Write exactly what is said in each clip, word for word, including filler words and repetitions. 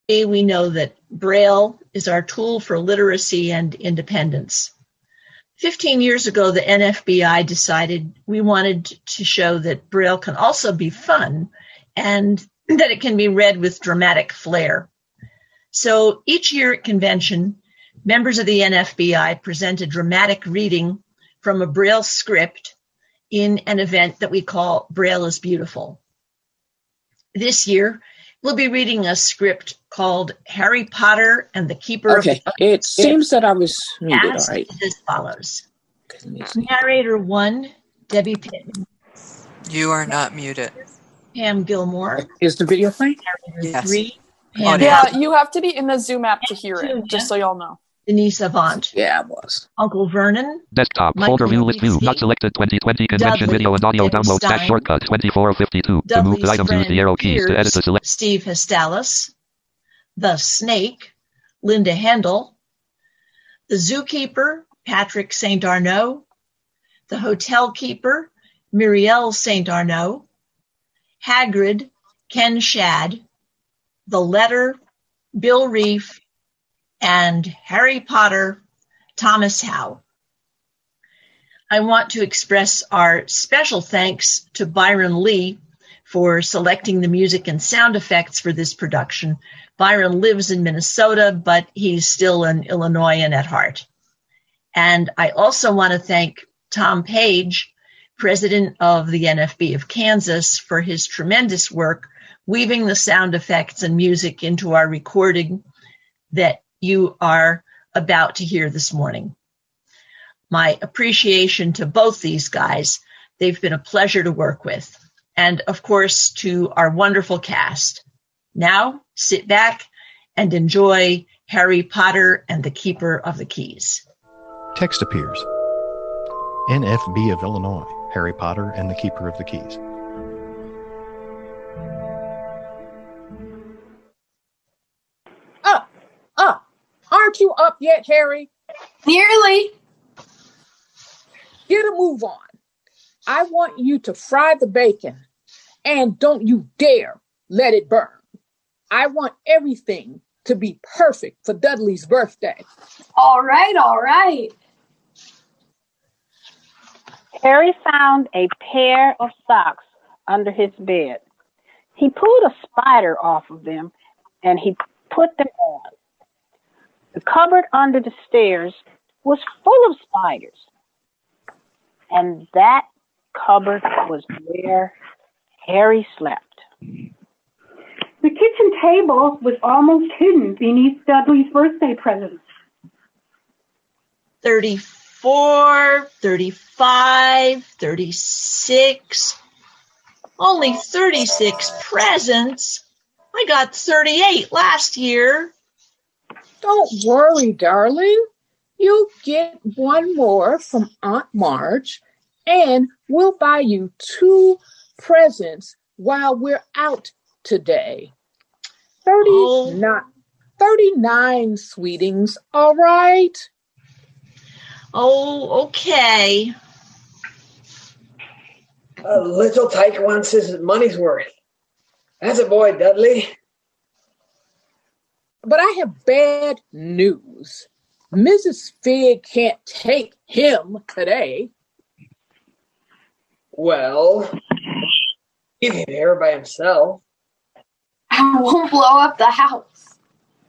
We know that Braille is our tool for literacy and independence. Fifteen years ago, the N F B I decided we wanted to show that Braille can also be fun and that it can be read with dramatic flair. So each year at convention, members of the N F B I present a dramatic reading from a Braille script in an event that we call Braille is Beautiful. This year, we'll be reading a script called Harry Potter and the Keeper okay. of the Okay, it seems that I was muted, all as right. as follows. Okay, Narrator one, Debbie Pittman. You are not muted. Pam Gilmore. Is the video playing? Narrator Yes. three, Pam Audio. Yeah, you have to be in the Zoom app to hear it, just so y'all know. Denise Avant. Yeah, I was. Uncle Vernon. Desktop, Michael folder view, list view, Levitsky. not selected, twenty twenty convention Dudley, video and audio Debbie download, dash Stein. shortcut, twenty-four fifty-two. To move Dudley's the items, use friend the arrow keys to edit the Piers, select. Steve Hestalis. The Snake, Linda Handel. The Zookeeper, Patrick Saint Arnaud. The Hotel Keeper, Muriel Saint Arnaud. Hagrid, Ken Shad. The Letter, Bill Reef. And Harry Potter, Thomas Howe. I want to express our special thanks to Byron Lee for selecting the music and sound effects for this production. Byron lives in Minnesota, but he's still an Illinoisan at heart. And I also want to thank Tom Page, president of the N F B of Kansas, for his tremendous work weaving the sound effects and music into our recording that you are about to hear this morning. My appreciation to both these guys. They've been a pleasure to work with. And of course, to our wonderful cast. Now, sit back and enjoy Harry Potter and the Keeper of the Keys. Text appears. N F B of Illinois, Harry Potter and the Keeper of the Keys. Up, up. Aren't you up yet, Harry? Nearly. Get a move on. I want you to fry the bacon, and don't you dare let it burn. I want everything to be perfect for Dudley's birthday. All right, all right. Harry found a pair of socks under his bed. He pulled a spider off of them, and he put them on. The cupboard under the stairs was full of spiders. And that cupboard was where Harry slept. The kitchen table was almost hidden beneath Dudley's birthday presents. thirty-four, thirty-five, thirty-six. Only thirty-six presents. I got thirty-eight last year. Don't worry, darling. You'll get one more from Aunt Marge, and we'll buy you two presents while we're out today. Thirty, Oh. not thirty-nine, sweetings, all right? Oh, okay. A little tyke wants his money's worth. That's a boy, Dudley. But I have bad news. Missus Fig can't take him today. Well, leave him here by himself. I won't blow up the house.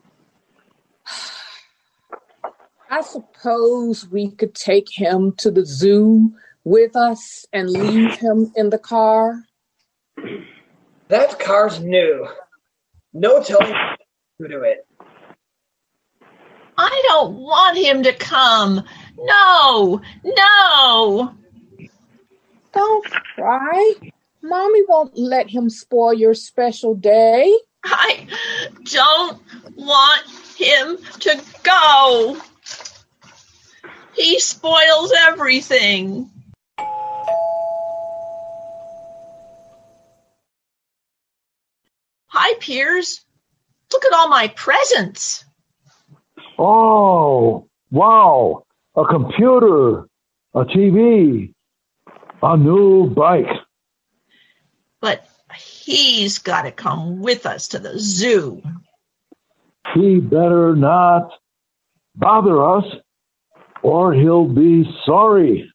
I suppose we could take him to the zoo with us and leave him in the car. That car's new. No telling who to it. I don't want him to come. No, no. Don't cry. Mommy won't let him spoil your special day. I don't want him to go. He spoils everything. Hi, Piers. Look at all my presents. Oh, wow. A computer, a T V, a new bike. But he's got to come with us to the zoo. he better not bother us, or he'll be sorry.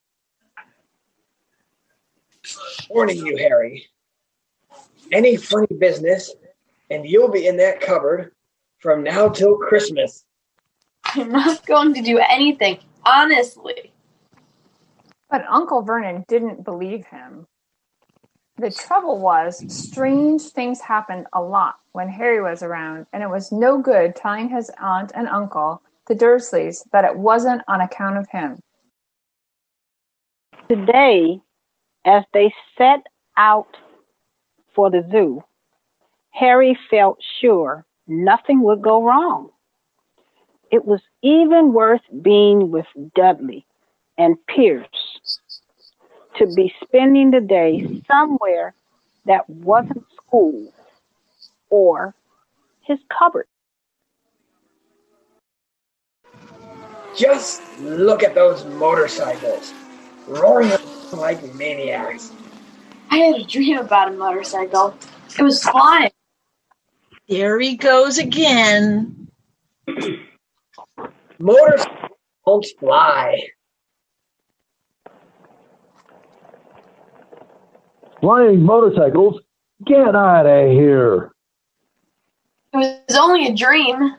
Warning you, Harry. Any funny business, and you'll be in that cupboard from now till Christmas. I'm not going to do anything, honestly. But Uncle Vernon didn't believe him. The trouble was, strange things happened a lot when Harry was around, and it was no good telling his aunt and uncle, the Dursleys, that it wasn't on account of him. Today, as they set out for the zoo, Harry felt sure nothing would go wrong. It was even worth being with Dudley and Pierce to be spending the day somewhere that wasn't school or his cupboard. Just look at those motorcycles, roaring like maniacs. I had a dream about a motorcycle. It was flying. There he goes again. Motorcycles don't fly. Flying motorcycles, get out of here. It was only a dream.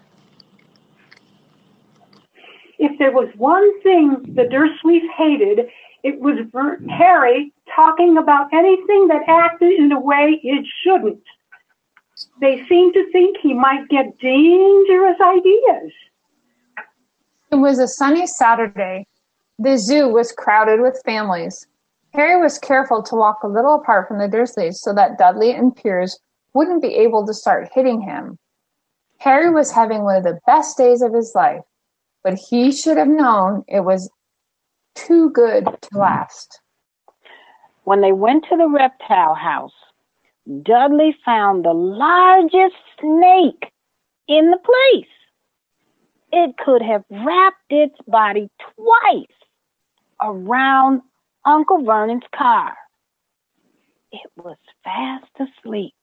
If there was one thing the Dursleys hated, it was Harry talking about anything that acted in a way it shouldn't. They seemed to think he might get dangerous ideas. It was a sunny Saturday. The zoo was crowded with families. Harry was careful to walk a little apart from the Dursleys so that Dudley and Piers wouldn't be able to start hitting him. Harry was having one of the best days of his life, but he should have known it was too good to last. When they went to the reptile house, Dudley found the largest snake in the place. It could have wrapped its body twice around Uncle Vernon's car. It was fast asleep.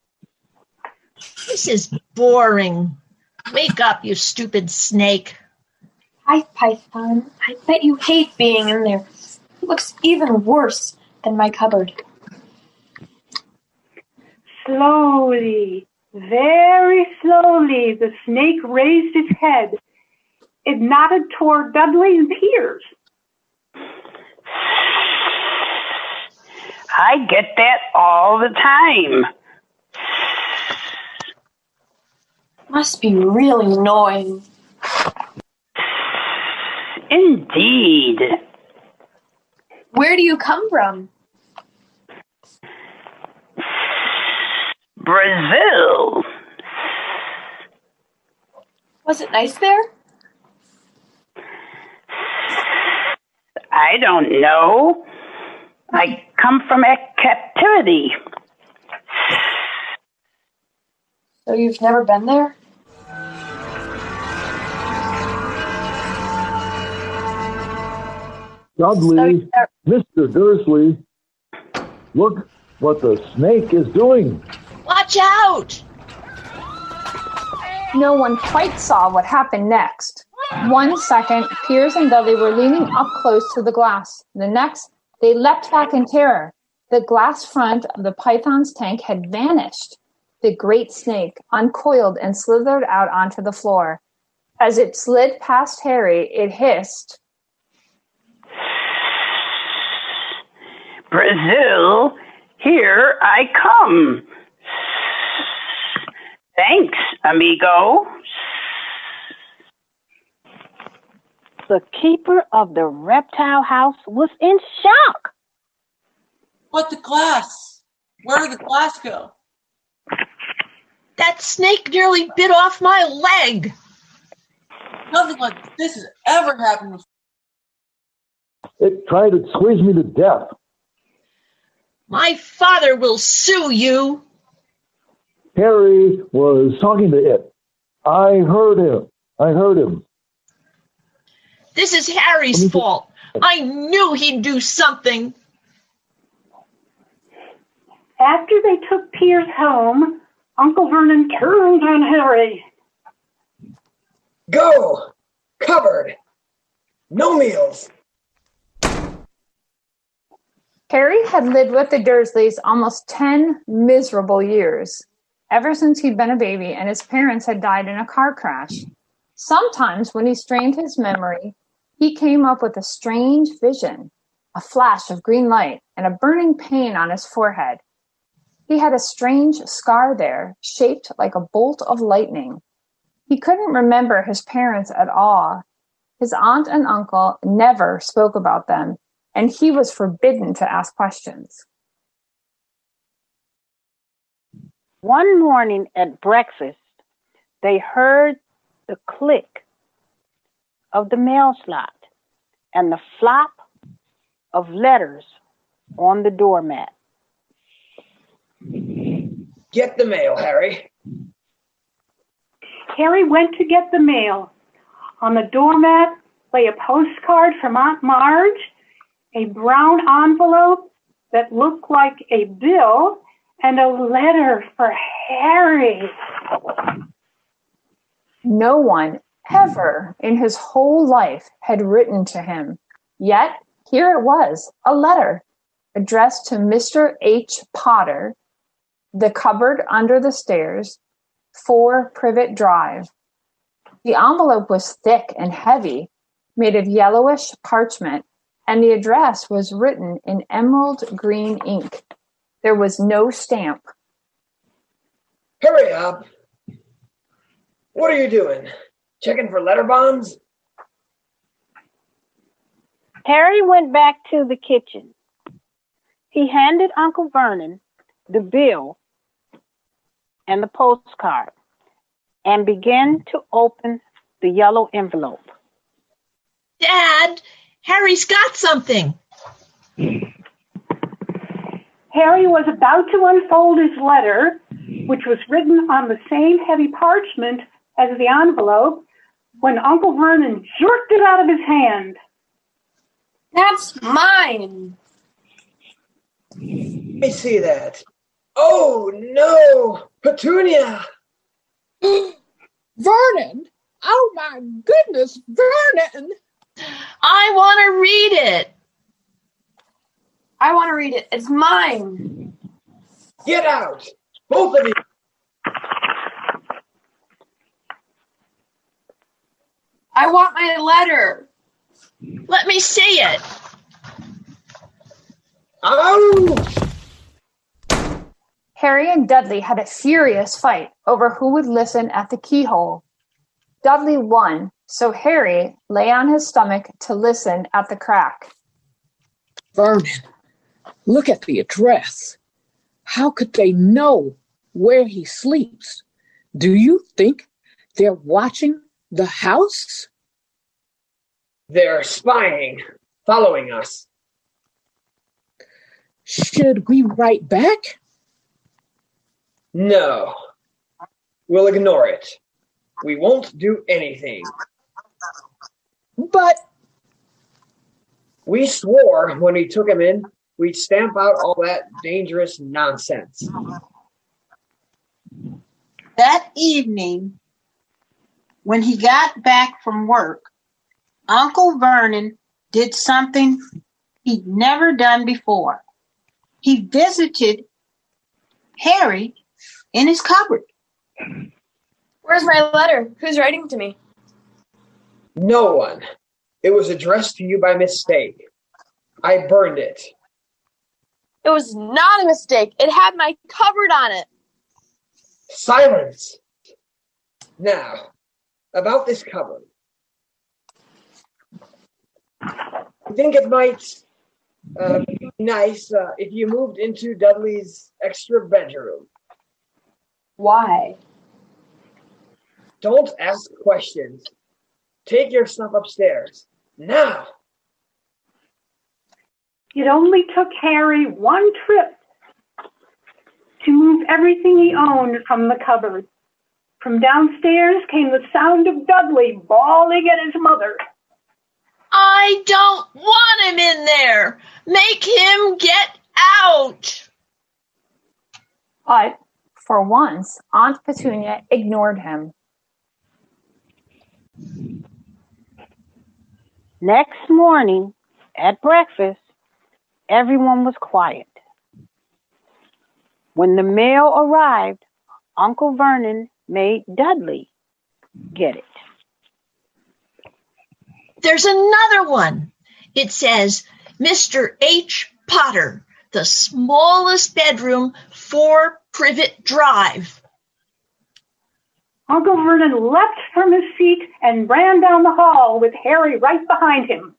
This is boring. Wake up, you stupid snake. Hi, Python. I bet you hate being in there. It looks even worse than my cupboard. Slowly, very slowly, the snake raised its head. It nodded toward Dudley and Piers. I get that all the time. Must be really annoying. Indeed. Where do you come from? Brazil. Was it nice there? I don't know. I come from a captivity. So you've never been there? Dudley, Mister Dursley, look what the snake is doing. Watch out! No one quite saw what happened next. One second, Piers and Dudley were leaning up close to the glass. The next, they leapt back in terror. The glass front of the python's tank had vanished. The great snake uncoiled and slithered out onto the floor. As it slid past Harry, it hissed, Brazil, here I come. Thanks, amigo. The keeper of the reptile house was in shock. But the glass? Where did the glass go? That snake nearly bit off my leg. Nothing like this has ever happened before. It tried to squeeze me to death. My father will sue you. Harry was talking to it. I heard him. I heard him. This is Harry's fault. I knew he'd do something. After they took Piers home, Uncle Vernon turned on Harry. Go! Cupboard! No meals! Harry had lived with the Dursleys almost ten miserable years, ever since he'd been a baby and his parents had died in a car crash. Sometimes, when he strained his memory, he came up with a strange vision, a flash of green light and a burning pain on his forehead. He had a strange scar there, shaped like a bolt of lightning. He couldn't remember his parents at all. His aunt and uncle never spoke about them, and he was forbidden to ask questions. One morning at breakfast, they heard the click of the mail slot and the flop of letters on the doormat. Get the mail, Harry. Harry went to get the mail. On the doormat lay a postcard from Aunt Marge, a brown envelope that looked like a bill, and a letter for Harry. No one ever in his whole life had written to him. Yet, here it was, a letter addressed to Mister H. Potter, the cupboard under the stairs, four Privet Drive. The envelope was thick and heavy, made of yellowish parchment, and the address was written in emerald green ink. There was no stamp. Hurry up. What are you doing? Checking for letter bombs? Harry went back to the kitchen. He handed Uncle Vernon the bill and the postcard and began to open the yellow envelope. Dad, Harry's got something. Harry was about to unfold his letter, which was written on the same heavy parchment as the envelope, when Uncle Vernon jerked it out of his hand. That's mine. Let me see that. Oh, no! Petunia! Vernon! Oh, my goodness, Vernon! I want to read it. I want to read it. It's mine. Get out! Both of you! I want my letter. Let me see it. Ouch! Harry and Dudley had a furious fight over who would listen at the keyhole. Dudley won, so Harry lay on his stomach to listen at the crack. Vernon, look at the address. How could they know where he sleeps? Do you think they're watching the house? They're spying, following us. Should we write back? No. We'll ignore it. We won't do anything. But we swore when we took him in, we'd stamp out all that dangerous nonsense. That evening, when he got back from work, Uncle Vernon did something he'd never done before. He visited Harry in his cupboard. Where's my letter? Who's writing to me? No one. It was addressed to you by mistake. I burned it. It was not a mistake. It had my cupboard on it. Silence. Now, about this cupboard. I think it might uh, be nice uh, if you moved into Dudley's extra bedroom. Why? Don't ask questions. Take your stuff upstairs. Now. It only took Harry one trip to move everything he owned from the cupboard. From downstairs came the sound of Dudley bawling at his mother. I don't want him in there. Make him get out. But, for once, Aunt Petunia ignored him. Next morning, at breakfast, everyone was quiet. When the mail arrived, Uncle Vernon made Dudley get it. There's another one. It says, Mister H. Potter, the smallest bedroom, four Privet Drive. Uncle Vernon leapt from his seat and ran down the hall with Harry right behind him.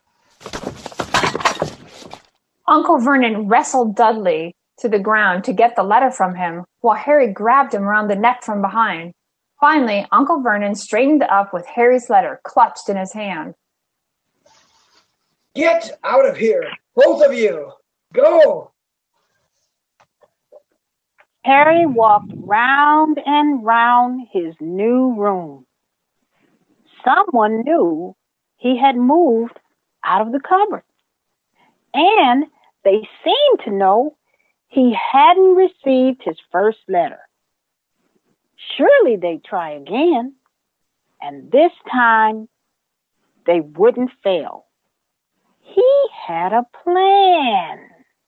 Uncle Vernon wrestled Dudley to the ground to get the letter from him, while Harry grabbed him around the neck from behind. Finally, Uncle Vernon straightened up with Harry's letter clutched in his hand. Get out of here, both of you! Go! Harry walked round and round his new room. Someone knew he had moved out of the cupboard, and they seemed to know he hadn't received his first letter. Surely they'd try again, and this time they wouldn't fail. He had a plan.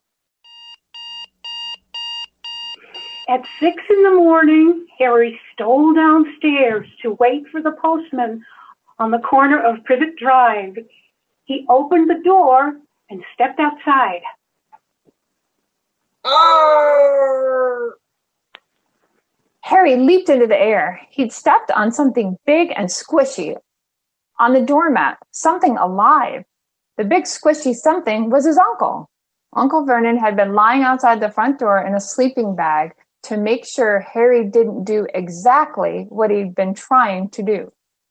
At six in the morning, Harry stole downstairs to wait for the postman on the corner of Privet Drive. He opened the door and stepped outside. Arr! Harry leaped into the air. He'd stepped on something big and squishy. On the doormat, something alive. The big squishy something was his uncle. Uncle Vernon had been lying outside the front door in a sleeping bag to make sure Harry didn't do exactly what he'd been trying to do.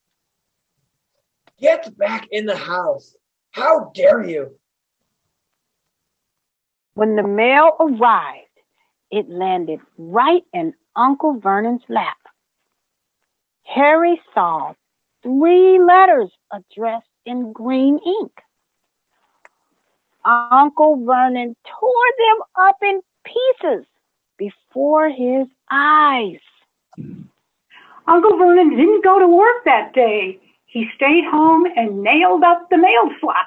Get back in the house. How dare you? When the mail arrived, it landed right in Uncle Vernon's lap. Harry saw three letters addressed in green ink. Uncle Vernon tore them up in pieces before his eyes. Uncle Vernon didn't go to work that day. He stayed home and nailed up the mail slot.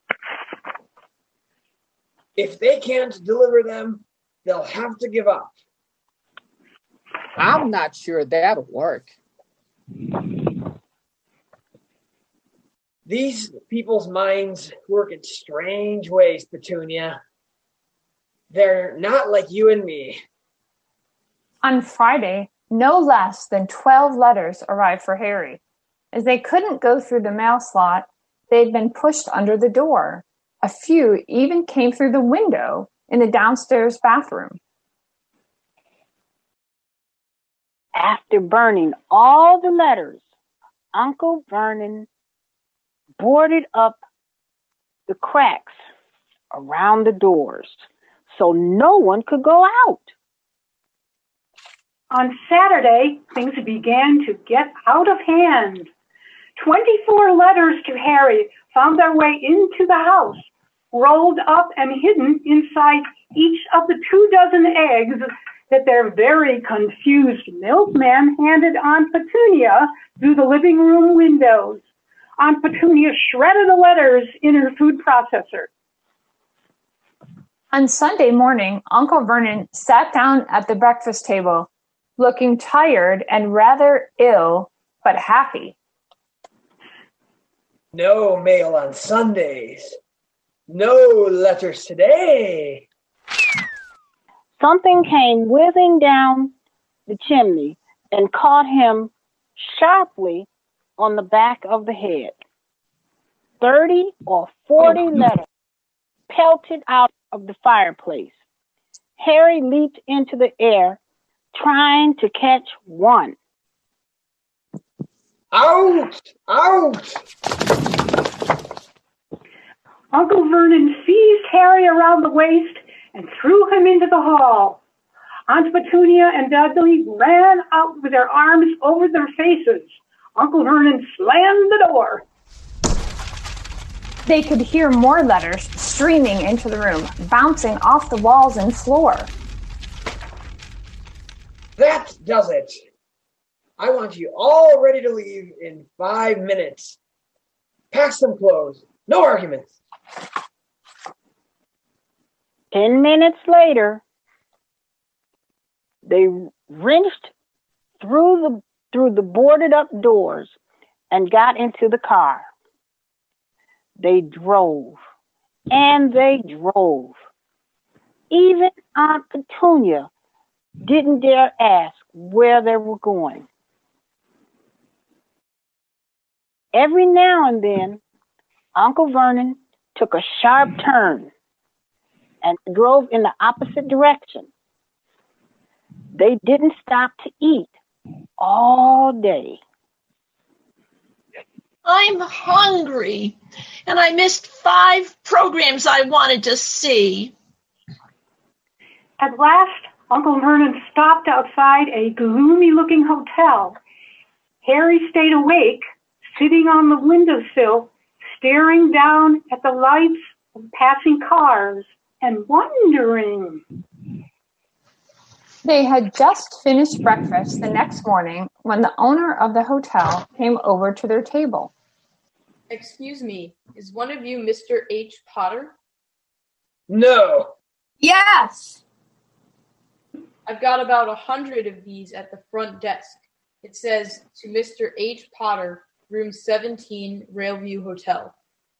If they can't deliver them, they'll have to give up. I'm not sure that'll work. These people's minds work in strange ways, Petunia. They're not like you and me. On Friday, no less than twelve letters arrived for Harry. As they couldn't go through the mail slot, they'd been pushed under the door. A few even came through the window in the downstairs bathroom. After burning all the letters, Uncle Vernon boarded up the cracks around the doors so no one could go out. On Saturday, things began to get out of hand. Twenty-four letters to Harry found their way into the house, rolled up and hidden inside each of the two dozen eggs that their very confused milkman handed Aunt Petunia through the living room windows. Aunt Petunia shredded the letters in her food processor. On Sunday morning, Uncle Vernon sat down at the breakfast table, looking tired and rather ill, but happy. No mail on Sundays. No letters today. Something came whizzing down the chimney and caught him sharply on the back of the head. Thirty or forty letters pelted out of the fireplace. Harry leaped into the air, trying to catch one. Out! Out! Uncle Vernon seized Harry around the waist and threw him into the hall. Aunt Petunia and Dudley ran out with their arms over their faces. Uncle Vernon slammed the door. They could hear more letters streaming into the room, bouncing off the walls and floor. That does it. I want you all ready to leave in five minutes. Pass some clothes. No arguments. Ten minutes later, they wrenched through the through the boarded up doors and got into the car. They drove and they drove. Even Aunt Petunia didn't dare ask where they were going. Every now and then, Uncle Vernon took a sharp turn and drove in the opposite direction. They didn't stop to eat all day. I'm hungry, and I missed five programs I wanted to see. At last, Uncle Vernon stopped outside a gloomy-looking hotel. Harry stayed awake, sitting on the windowsill, staring down at the lights of passing cars and wondering. They had just finished breakfast the next morning when the owner of the hotel came over to their table. Excuse me, is one of you Mister H. Potter? No. Yes. I've got about a hundred of these at the front desk. It says, to Mister H. Potter, room seventeen, Railview Hotel.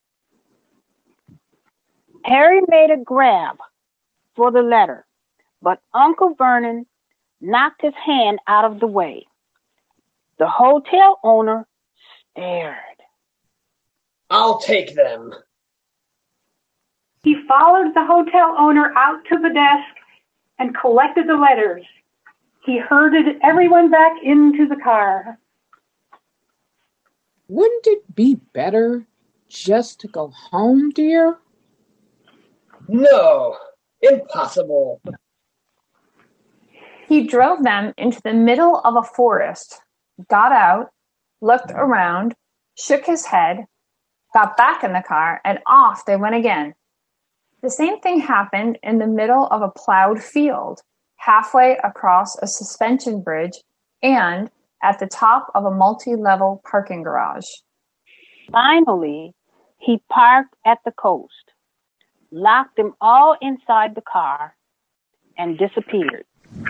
Harry made a grab for the letter, but Uncle Vernon knocked his hand out of the way. The hotel owner stared. I'll take them. He followed the hotel owner out to the desk and collected the letters. He herded everyone back into the car. Wouldn't it be better just to go home, dear? No, impossible. He drove them into the middle of a forest, got out, looked around, shook his head, got back in the car, and off they went again. The same thing happened in the middle of a plowed field, halfway across a suspension bridge, and at the top of a multi-level parking garage. Finally, he parked at the coast, locked them all inside the car, and disappeared.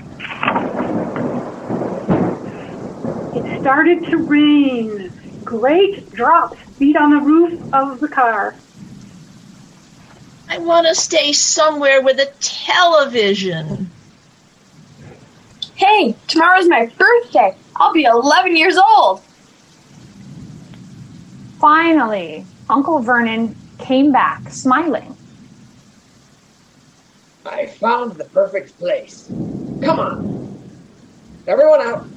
It started to rain. Great drops beat on the roof of the car. I want to stay somewhere with a television. Hey, tomorrow's my birthday. I'll be eleven years old. Finally, Uncle Vernon came back, smiling. I found the perfect place. Come on. Everyone out.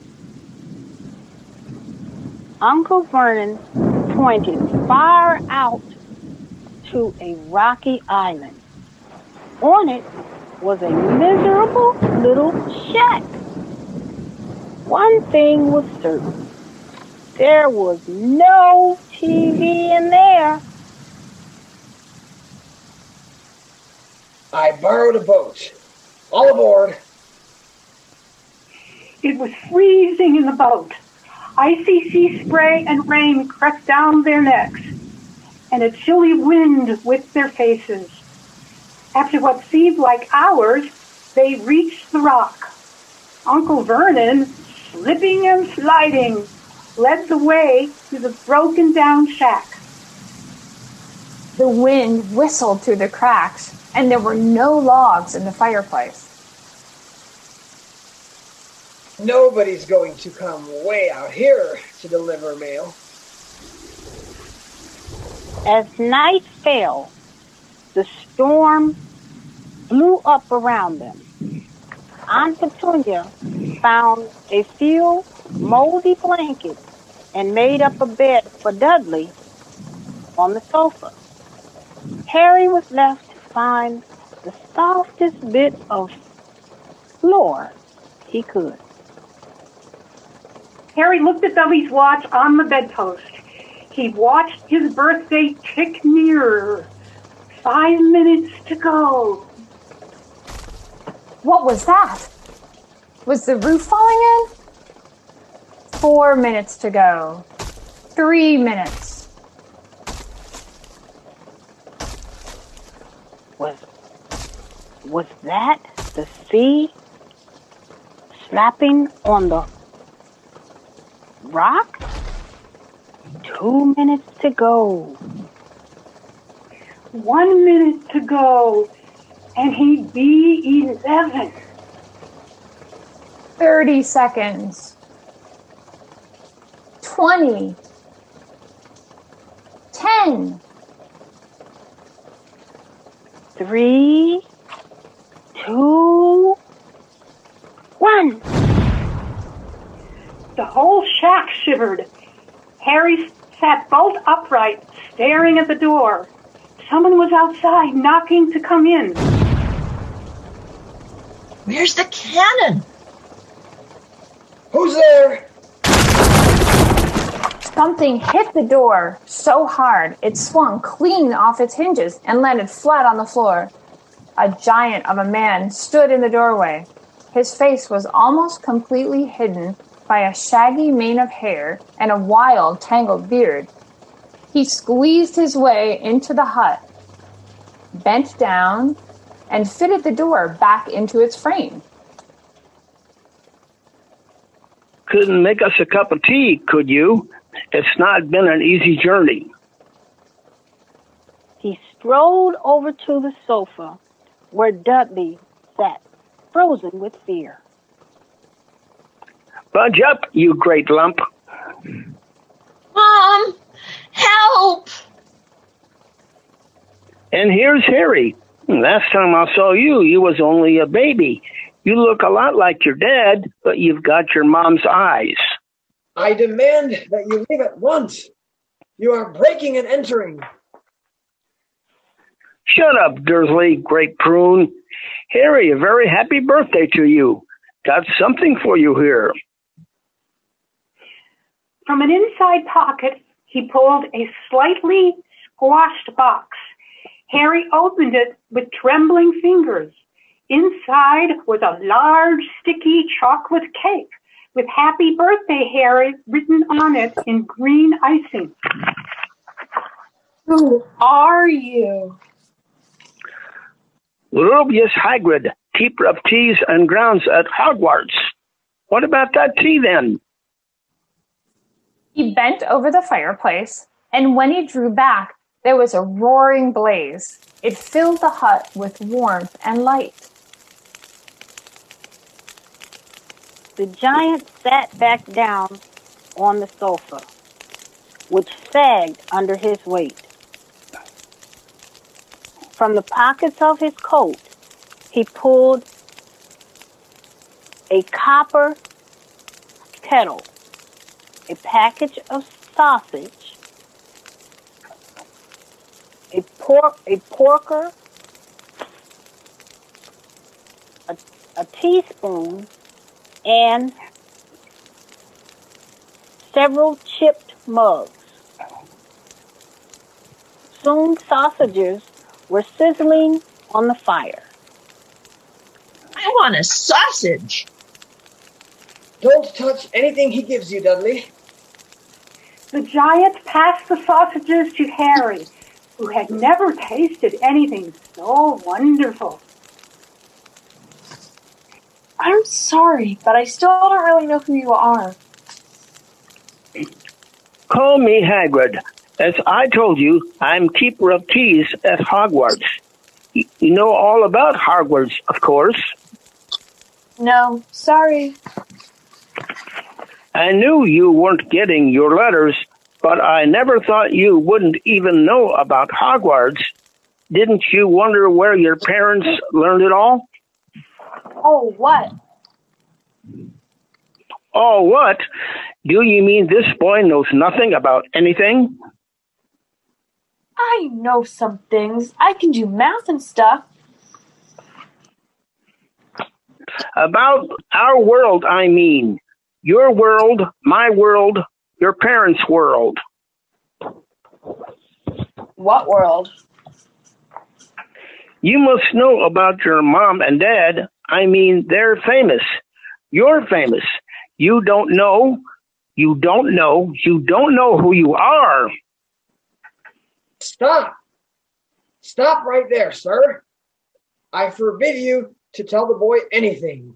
Uncle Vernon pointed far out to a rocky island. On it was a miserable little shack. One thing was certain. There was no T V in there. I borrowed a boat. All aboard. It was freezing in the boat. Icy sea spray and rain crept down their necks, and a chilly wind whipped their faces. After what seemed like hours, they reached the rock. Uncle Vernon, slipping and sliding, led the way to the broken-down shack. The wind whistled through the cracks, and there were no logs in the fireplace. Nobody's going to come way out here to deliver mail. As night fell, the storm blew up around them. Aunt Petunia found a few moldy blankets and made up a bed for Dudley on the sofa. Harry was left to find the softest bit of floor he could. Harry looked at Dudley's watch on the bedpost. He watched his birthday tick nearer. Five minutes to go. What was that? Was the roof falling in? Four minutes to go. Three minutes. Was that the sea slapping on the rock? Two minutes to go. One minute to go, and he'd be eleven. thirty seconds. twenty. ten. Three, two, one. The whole shack shivered. Harry sat bolt upright, staring at the door. Someone was outside, knocking to come in. Where's the cannon? Who's there? Something hit the door so hard it swung clean off its hinges and landed flat on the floor. A giant of a man stood in the doorway. His face was almost completely hidden by a shaggy mane of hair and a wild, tangled beard. He squeezed his way into the hut, bent down, and fitted the door back into its frame. Couldn't make us a cup of tea, could you? It's not been an easy journey. He strolled over to the sofa where Dudley sat, frozen with fear. Budge up, you great lump. Mom, help! And here's Harry. Last time I saw you, you was only a baby. You look a lot like your dad, but you've got your mom's eyes. I demand that you leave at once. You are breaking and entering. Shut up, Dursley, great prune. Harry, a very happy birthday to you. Got something for you here. From an inside pocket, he pulled a slightly squashed box. Harry opened it with trembling fingers. Inside was a large, sticky chocolate cake with "Happy Birthday, Harry" written on it in green icing. Who are you? Rubeus Hagrid, keeper of teas and grounds at Hogwarts. What about that tea, then? He bent over the fireplace, and when he drew back, there was a roaring blaze. It filled the hut with warmth and light. The giant sat back down on the sofa, which sagged under his weight. From the pockets of his coat, he pulled a copper kettle, a package of sausage, a pork, a porker, a, a teaspoon, and several chipped mugs. Soon sausages were sizzling on the fire. I want a sausage. Don't touch anything he gives you, Dudley. The giant passed the sausages to Harry, who had never tasted anything so wonderful. I'm sorry, but I still don't really know who you are. Call me Hagrid. As I told you, I'm keeper of teas at Hogwarts. You know all about Hogwarts, of course. No, sorry. I knew you weren't getting your letters, but I never thought you wouldn't even know about Hogwarts. Didn't you wonder where your parents learned it all? Oh, what? Oh, what? Do you mean this boy knows nothing about anything? I know some things. I can do math and stuff. About our world, I mean. Your world, my world, your parents' world. What world? You must know about your mom and dad. I mean, they're famous. You're famous. You don't know. You don't know. You don't know who you are. Stop. Stop right there, sir. I forbid you to tell the boy anything.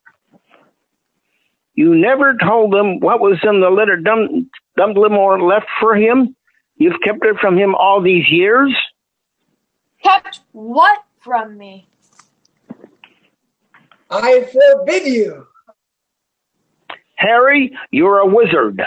You never told him what was in the letter Dum- Dumbledore left for him? You've kept it from him all these years? Kept what from me? I forbid you. Harry, you're a wizard.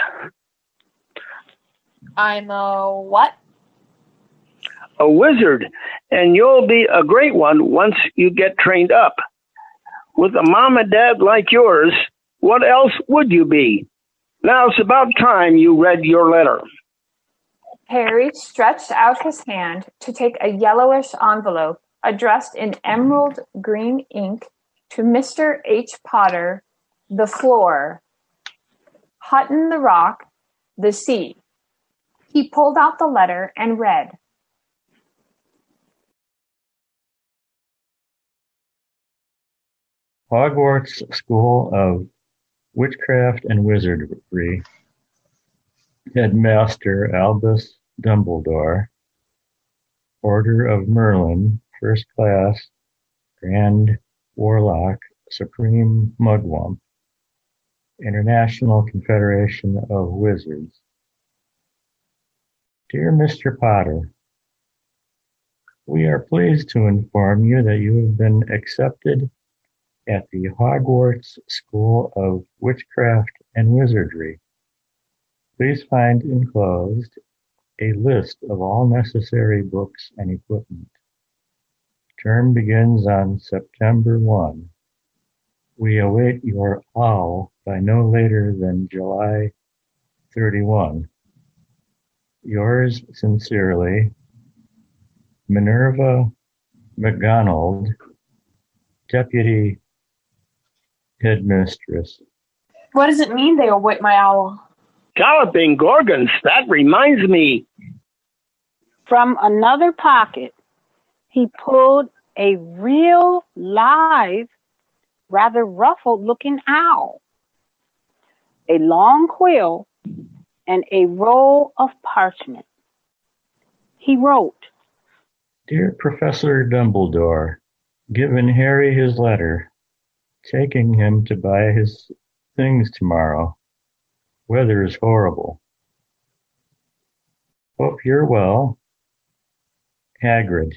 I'm a what? A wizard, and you'll be a great one once you get trained up. With a mom and dad like yours, what else would you be? Now it's about time you read your letter. Harry stretched out his hand to take a yellowish envelope addressed in emerald green ink to Mister H. Potter, the floor, Hutton the rock, the sea. He pulled out the letter and read. Hogwarts School of Witchcraft and Wizardry, Headmaster Albus Dumbledore, Order of Merlin, First Class, Grand Warlock, Supreme Mugwump, International Confederation of Wizards. Dear Mister Potter, we are pleased to inform you that you have been accepted at the Hogwarts School of Witchcraft and Wizardry. Please find enclosed a list of all necessary books and equipment. Term begins on September first. We await your owl by no later than July thirty-first. Yours sincerely, Minerva McDonald, Deputy Headmistress. What does it mean they await my owl? Galloping Gorgons, that reminds me. From another pocket, he pulled a real live, rather ruffled looking owl, a long quill, and a roll of parchment. He wrote, Dear Professor Dumbledore, given Harry his letter, taking him to buy his things tomorrow. Weather is horrible. Hope you're well. Hagrid.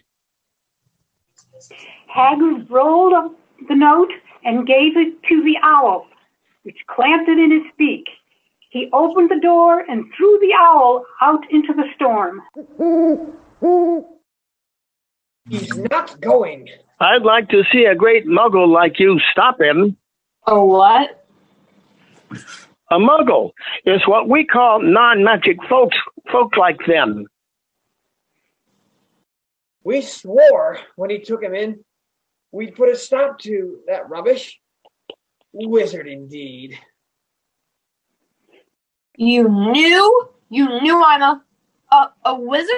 Hagrid rolled up the note and gave it to the owl, which clamped it in his beak. He opened the door and threw the owl out into the storm. He's not going. I'd like to see a great muggle like you stop him. A what? A muggle is what we call non-magic folks, folk like them. We swore when he took him in, we'd put a stop to that rubbish. Wizard indeed. You knew? You knew I'm a, a, a wizard?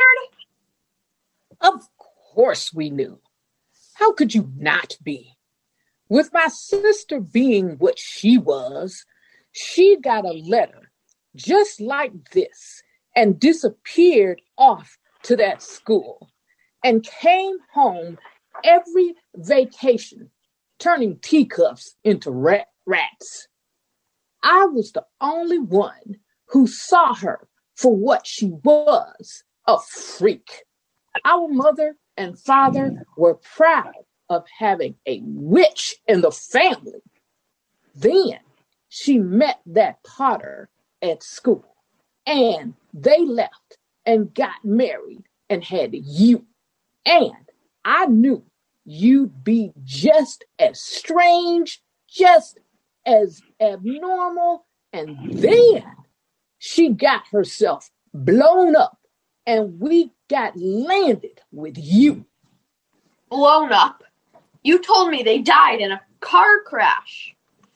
Of course we knew. How could you not be? With my sister being what she was, she got a letter just like this and disappeared off to that school and came home every vacation, turning teacups into rat- rats. I was the only one who saw her for what she was, a freak. Our mother and father were proud of having a witch in the family. Then she met that Potter at school, and they left and got married and had you. And I knew you'd be just as strange, just as abnormal, and then she got herself blown up, and we got landed with you. Blown up? You told me they died in a car crash.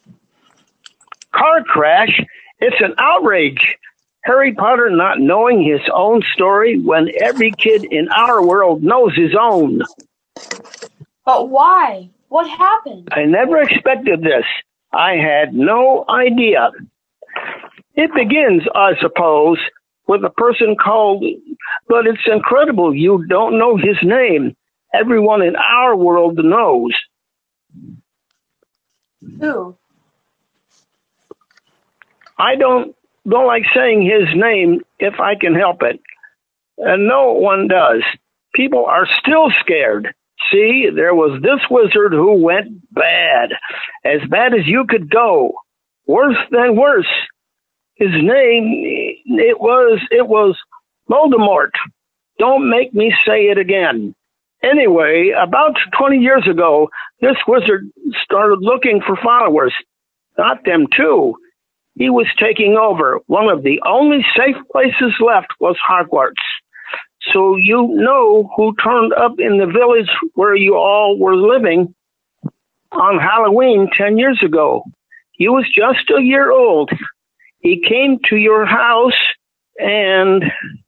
Car crash? It's an outrage. Harry Potter not knowing his own story when every kid in our world knows his own. But why? What happened? I never expected this. I had no idea. It begins, I suppose, with a person called, but it's incredible you don't know his name. everyone in our world knows. Who? I don't don't like saying his name if I can help it. And no one does. People are still scared. See, there was this wizard who went bad. As bad as you could go. Worse than worse. His name, it was, it was Voldemort. Don't make me say it again. Anyway, about twenty years ago, this wizard started looking for followers. Got them too. He was taking over. One of the only safe places left was Hogwarts. So you know who turned up in the village where you all were living on Halloween ten years ago. He was just a year old. He came to your house and,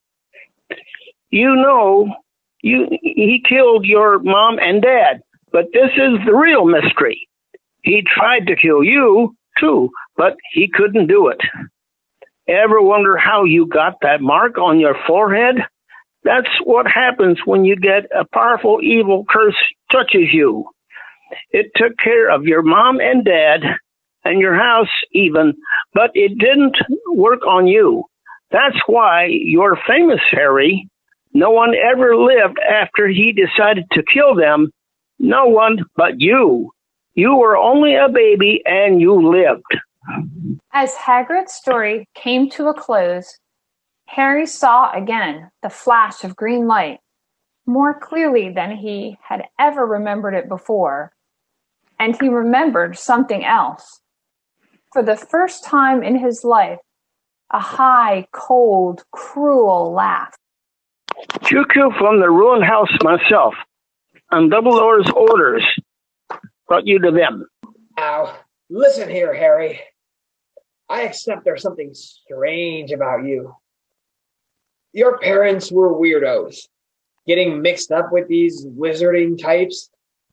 you know, you he killed your mom and dad. But this is the real mystery. He tried to kill you, too, but he couldn't do it. Ever wonder how you got that mark on your forehead? That's what happens when you get a powerful evil curse touches you. It took care of your mom and dad and your house even, but it didn't work on you. That's why you're famous, Harry. No one ever lived after he decided to kill them. No one but you. You were only a baby and you lived. As Hagrid's story came to a close, Harry saw again the flash of green light, more clearly than he had ever remembered it before, and he remembered something else. For the first time in his life, a high, cold, cruel laugh. Choo-choo from the ruined house myself, on Dumbledore's orders, brought you to them. Now, listen here, Harry. I accept there's something strange about you. Your parents were weirdos, getting mixed up with these wizarding types.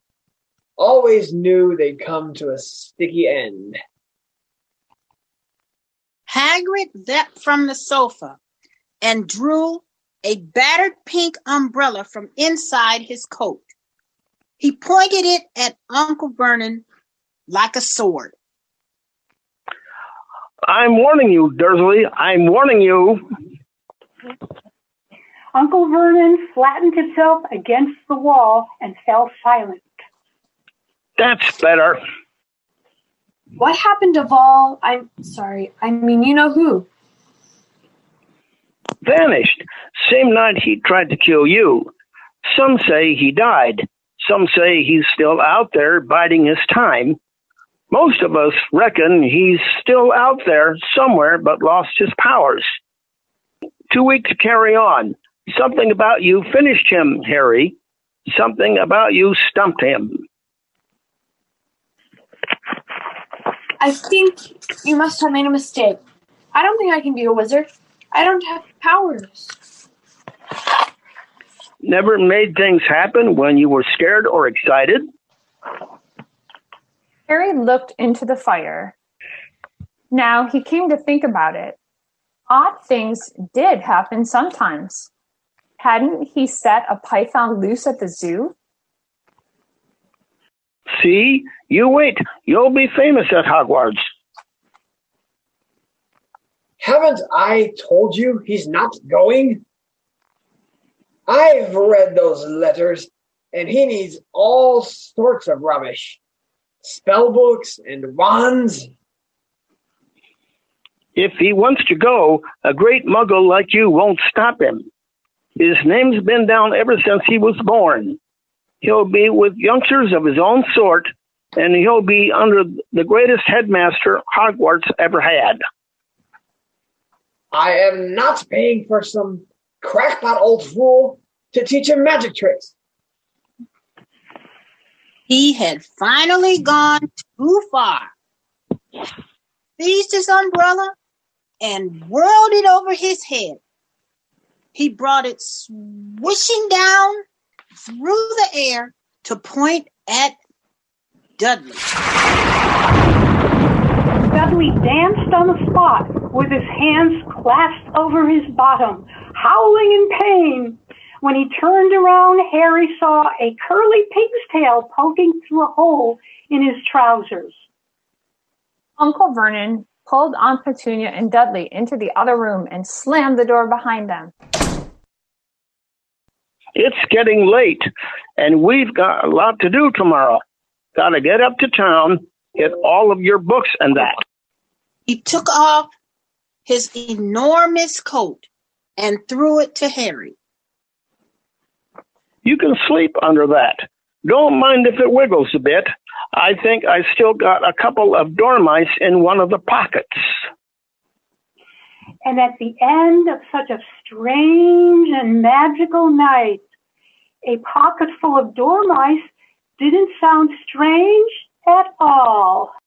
Always knew they'd come to a sticky end. Hagrid leapt from the sofa and drew a battered pink umbrella from inside his coat. He pointed it at Uncle Vernon like a sword. I'm warning you, Dursley. I'm warning you. Uncle Vernon flattened himself against the wall and fell silent. That's better. What happened to Vol? I'm sorry. I mean, you know who? Vanished. Same night he tried to kill you. Some say he died. Some say he's still out there biding his time. Most of us reckon he's still out there somewhere but lost his powers. Too weak to carry on. Something about you finished him, Harry. Something about you stumped him. I think you must have made a mistake. I don't think I can be a wizard. I don't have powers. Never made things happen when you were scared or excited? Harry looked into the fire. Now he came to think about it. Odd things did happen sometimes. Hadn't he set a python loose at the zoo? See? You wait. You'll be famous at Hogwarts. Haven't I told you he's not going? I've read those letters, and he needs all sorts of rubbish. Spellbooks and wands. If he wants to go, a great muggle like you won't stop him. His name's been down ever since he was born. He'll be with youngsters of his own sort, and he'll be under the greatest headmaster Hogwarts ever had. I am not paying for some crackpot old fool to teach him magic tricks. He had finally gone too far. Seized his umbrella and whirled it over his head. He brought it swishing down through the air to point at Dudley. Dudley danced on the spot with his hands clasped over his bottom, howling in pain. When he turned around, Harry saw a curly pig's tail poking through a hole in his trousers. Uncle Vernon pulled Aunt Petunia and Dudley into the other room and slammed the door behind them. It's getting late, and we've got a lot to do tomorrow. Got to get up to town, get all of your books and that. He took off his enormous coat and threw it to Harry. You can sleep under that. Don't mind if it wiggles a bit. I think I still got a couple of dormice in one of the pockets. And at the end of such a strange and magical night, a pocket full of dormice didn't sound strange at all.